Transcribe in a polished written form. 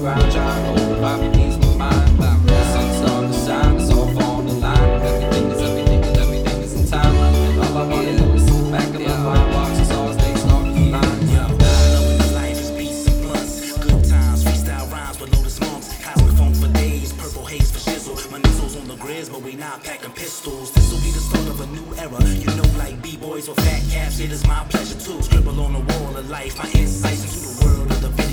around, trying to hold up, it needs my mind. Like the sun starting to shine, it's all falling in line. Everything is everything, and everything is in time. And all I wanna do is sit back in my mind, watch the stars, they start to line. Yo, loving the life is beats and blunts. Good times, freestyle rhymes with lotus monks. Cosmic funk for days, purple haze for shizzle. My nizzles on the grizz, but we not packing pistols. This'll be the start of a new era. You know, like B-boys or fat cats, it is my pleasure to scribble on the wall of life. My insights into the world of the video.